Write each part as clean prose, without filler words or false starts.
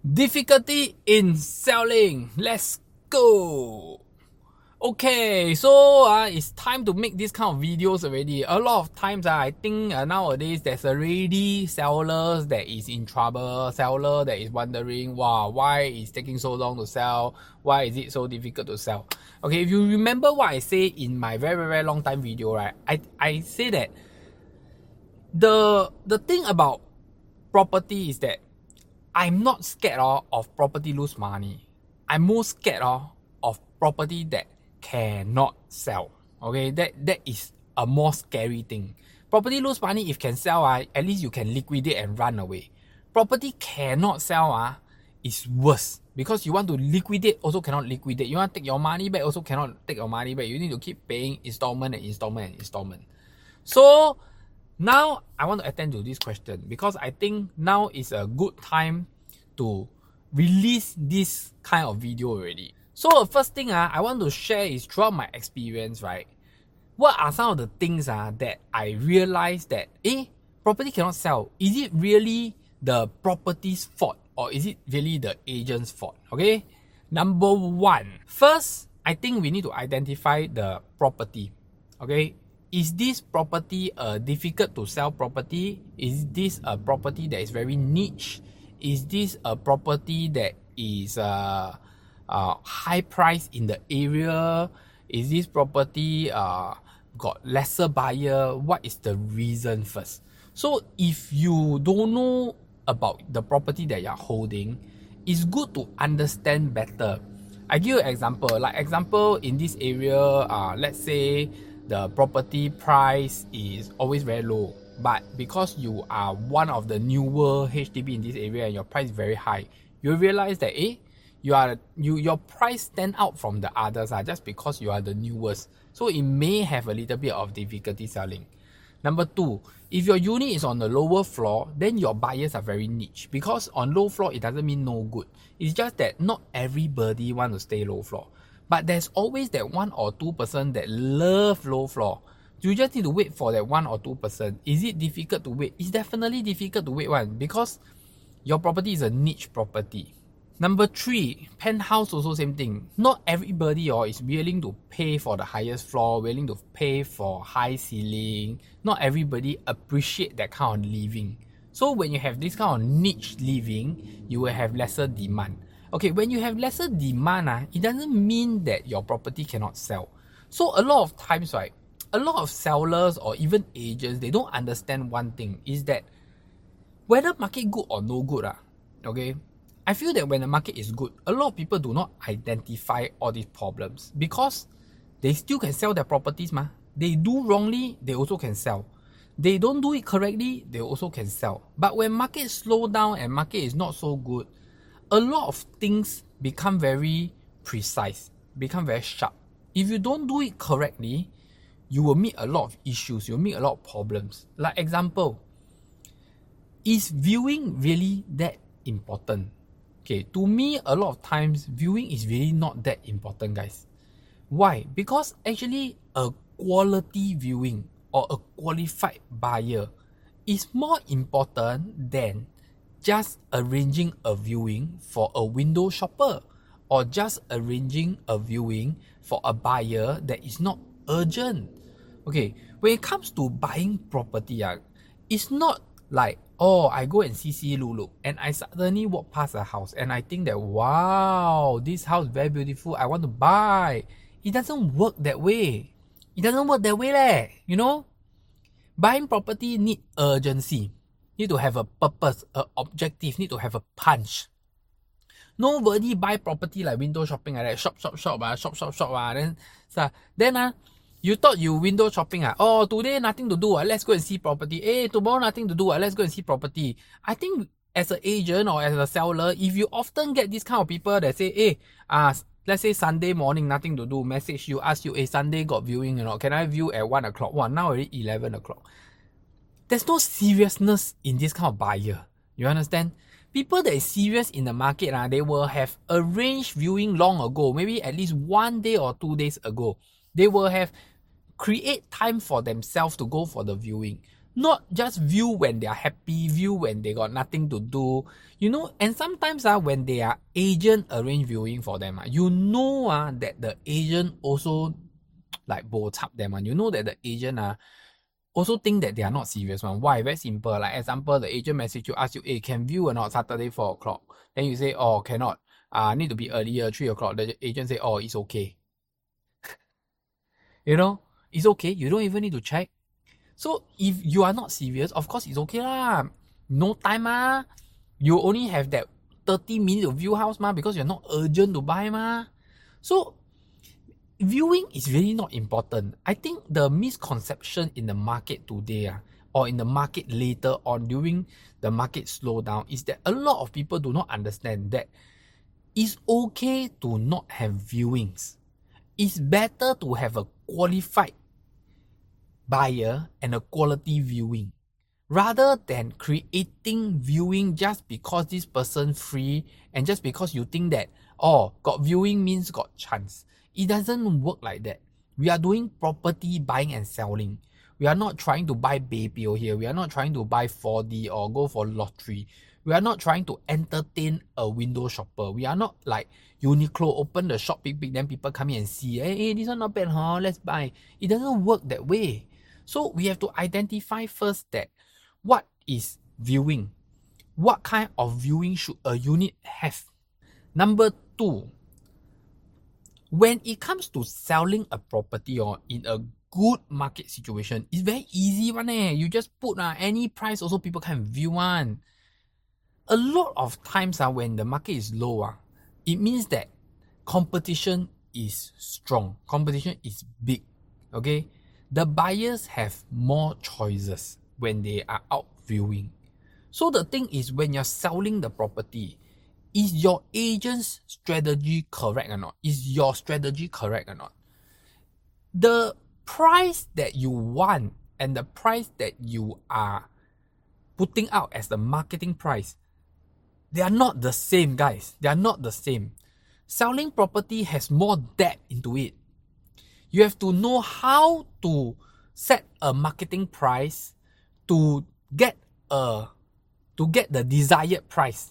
Difficulty in selling. Let's go. Okay, so it's time to make this kind of videos already. A lot of times I think nowadays there's already sellers that is in trouble, seller that is wondering, wow, why is taking so long to sell? Why is it so difficult to sell? Okay, if you remember what I say in my very long time video, right? I say that the thing about property is that I'm not scared of property lose money. I'm most scared of property that cannot sell. Okay, that is a more scary thing. Property lose money if can sell, at least you can liquidate and run away. Property cannot sell is worse because you want to liquidate also cannot liquidate. You want to take your money back also cannot take your money back. You need to keep paying installment and installment and installment. So now I want to attend to this question because I think now is a good time to release this kind of video already. So the first thing I want to share is throughout my experience, right? What are some of the things that I realized that property cannot sell? Is it really the property's fault or is it really the agent's fault? Okay. Number one, first, I think we need to identify the property. Okay. Is this property a difficult to sell property? Is this a property that is very niche? Is this a property that is high price in the area? Is this property got lesser buyer? What is the reason first? So if you don't know about the property that you're holding, it's good to understand better. I give you an example. Like example, in this area, let's say the property price is always very low, but because you are one of the newer HDB in this area and your price is very high, you realize that your price stand out from the others just because you are the newest. So it may have a little bit of difficulty selling. Number two, if your unit is on the lower floor, then your buyers are very niche because on low floor it doesn't mean no good. It's just that not everybody want to stay low floor. But there's always that 1 or 2% that love low floor. You just need to wait for that 1 or 2%. Is it difficult to wait? It's definitely difficult to wait because your property is a niche property. Number three, penthouse also same thing. Not everybody is willing to pay for the highest floor, willing to pay for high ceiling. Not everybody appreciate that kind of living. So when you have this kind of niche living, you will have lesser demand. Okay, when you have lesser demand, it doesn't mean that your property cannot sell. So a lot of times, right, a lot of sellers or even agents, they don't understand one thing, is that whether market good or no good, okay, I feel that when the market is good, a lot of people do not identify all these problems because they still can sell their properties. They do wrongly, they also can sell. They don't do it correctly, they also can sell. But when market slow down and market is not so good, a lot of things become very precise, become very sharp. If you don't do it correctly, you will meet a lot of issues, you'll meet a lot of problems. Like example, is viewing really that important? Okay, to me, a lot of times, viewing is really not that important, guys. Why? Because actually, a quality viewing or a qualified buyer is more important than just arranging a viewing for a window shopper or just arranging a viewing for a buyer that is not urgent. Okay, when it comes to buying property, it's not like, I go and see look, and I suddenly walk past a house and I think that, wow, this house is very beautiful, I want to buy. It doesn't work that way. It doesn't work that way, you know? Buying property need urgency. Need to have a purpose, an objective, need to have a punch. Nobody buy property like window shopping like that. Shop. Then you thought you window shopping today nothing to do let's go and see property. Tomorrow nothing to do let's go and see property. I think as an agent or as a seller, if you often get this kind of people that say, let's say Sunday morning nothing to do, message you, ask you, Sunday got viewing, can I view at 1 o'clock? Now already 11 o'clock. There's no seriousness in this kind of buyer. You understand? People that is serious in the market, they will have arranged viewing long ago, maybe at least 1 day or 2 days ago. They will have create time for themselves to go for the viewing. Not just view when they are happy, view when they got nothing to do. And sometimes when their agent arrange viewing for them, that the agent also like bo chap them. That the agent also think that they are not serious one. Why? Very simple. Like example, the agent message you, ask you, hey, can view or not Saturday 4 o'clock? Then you say, oh, cannot. Need to be earlier, 3 o'clock. The agent say, oh, it's okay. It's okay. You don't even need to check. So if you are not serious, of course it's okay lah. No time You only have that 30 minutes to view house because you're not urgent to buy So viewing is really not important. I think the misconception in the market today or in the market later on during the market slowdown is that a lot of people do not understand that it's okay to not have viewings. It's better to have a qualified buyer and a quality viewing rather than creating viewing just because this person free and just because you think that got viewing means got chance. It doesn't work like that. We are doing property buying and selling. We are not trying to buy BPO here. We are not trying to buy 4D or go for lottery. We are not trying to entertain a window shopper. We are not like Uniqlo, open the shop big, then people come in and see, hey, this one not bad, let's buy. It doesn't work that way. So we have to identify first that what is viewing? What kind of viewing should a unit have? Number 2, when it comes to selling a property or in a good market situation, it's very easy one. You just put any price also people can view one. A lot of times when the market is low, it means that competition is strong. Competition is big. Okay? The buyers have more choices when they are out viewing. So the thing is, when you're selling the property, is your agent's strategy correct or not? Is your strategy correct or not? The price that you want and the price that you are putting out as the marketing price, they are not the same, guys. They are not the same. Selling property has more depth into it. You have to know how to set a marketing price to get the desired price.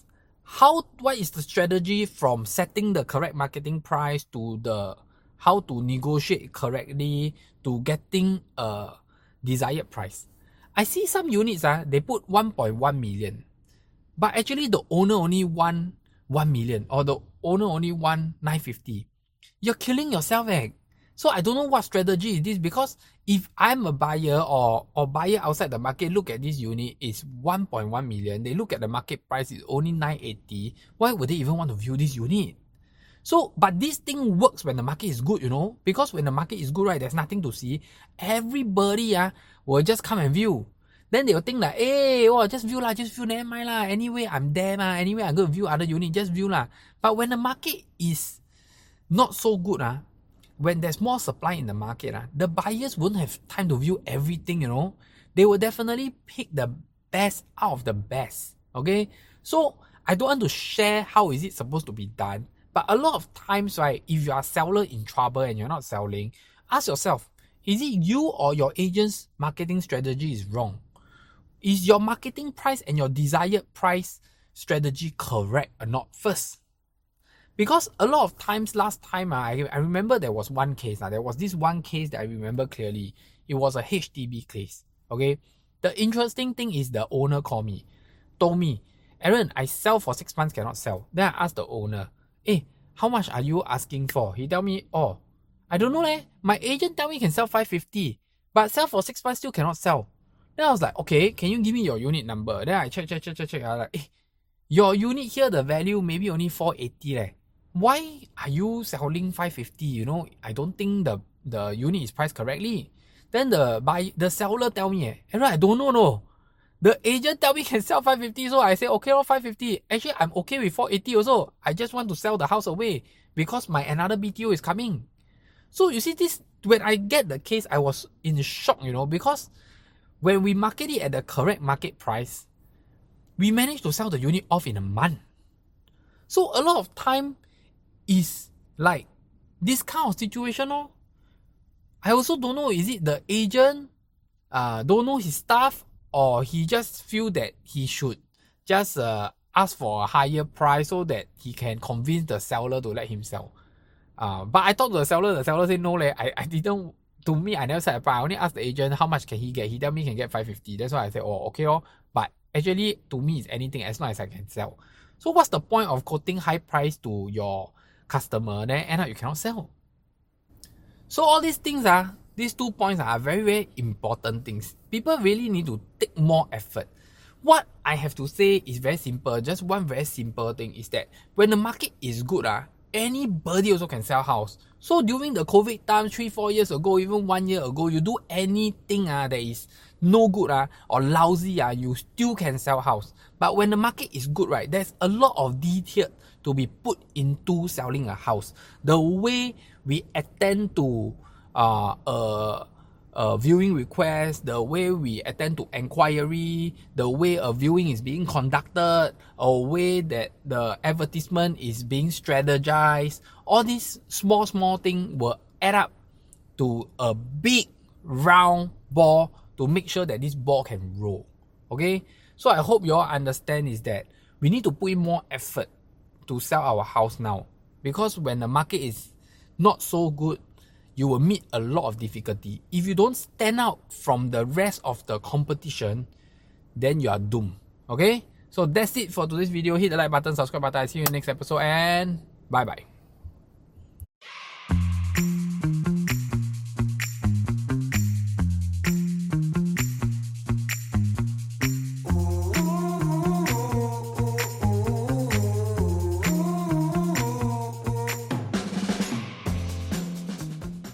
What is the strategy from setting the correct marketing price to how to negotiate correctly to getting a desired price? I see some units they put 1.1 million, but actually the owner only want 1 million or the owner only want 950. You're killing yourself. So I don't know what strategy is this, because if I'm a buyer or buyer outside the market, look at this unit is 1.1 million. They look at the market price is only 980. Why would they even want to view this unit? So, but this thing works when the market is good, because when the market is good, right, there's nothing to see. Everybody will just come and view. Then they will think like, hey, just view, never mind lah. Anyway, I'm there anyway, I'm going to view other unit, just view lah. But when the market is not so good when there's more supply in the market, the buyers won't have time to view everything, They will definitely pick the best out of the best, okay? So, I don't want to share how is it supposed to be done, but a lot of times, right, if you are a seller in trouble and you're not selling, ask yourself, is it you or your agent's marketing strategy is wrong? Is your marketing price and your desired price strategy correct or not first? Because a lot of times, last time, I remember there was one case. There was this one case that I remember clearly. It was a HDB case. Okay? The interesting thing is the owner told me, Aaron, I sell for 6 months, cannot sell. Then I asked the owner, hey, how much are you asking for? He tell me, I don't know my agent tell me can sell 550, but sell for 6 months still cannot sell. Then I was like, okay, can you give me your unit number? Then I check. I was like, your unit here, the value maybe only 480 Why are you selling 550? I don't think the unit is priced correctly. Then the seller tell me, Aaron, I don't know, no. The agent tell me can sell 550, so I say, okay, 550. Actually, I'm okay with 480 also. I just want to sell the house away because my another BTO is coming. So you see this, when I get the case, I was in shock, because when we market it at the correct market price, we managed to sell the unit off in a month. So a lot of time is like this kind of situation. I also don't know, is it the agent don't know his stuff, or he just feel that he should just ask for a higher price so that he can convince the seller to let him sell. But I talked to the seller said no I didn't, to me I never set a price. I only asked the agent how much can he get. He tell me he can get 550. That's why I said, oh okay but actually to me it's anything as long as I can sell. So what's the point of quoting high price to your customer, then end up you cannot sell? So all these things these 2 points are very, very important things. People really need to take more effort. What I have to say is very simple. Just one very simple thing is that when the market is good, anybody also can sell house. So during the COVID time, 3-4 years ago, even 1 year ago, you do anything that is no good or lousy, you still can sell house. But when the market is good, right, there's a lot of detail to be put into selling a house. The way we attend to viewing request, the way we attend to inquiry, the way a viewing is being conducted, a way that the advertisement is being strategized, all these small things will add up to a big round ball to make sure that this ball can roll. Okay, so I hope you all understand is that we need to put in more effort to sell our house now, because when the market is not so good, you will meet a lot of difficulty. If you don't stand out from the rest of the competition, then you are doomed. Okay, so that's it for today's video. Hit the like button, subscribe button. I see you in the next episode, and bye bye.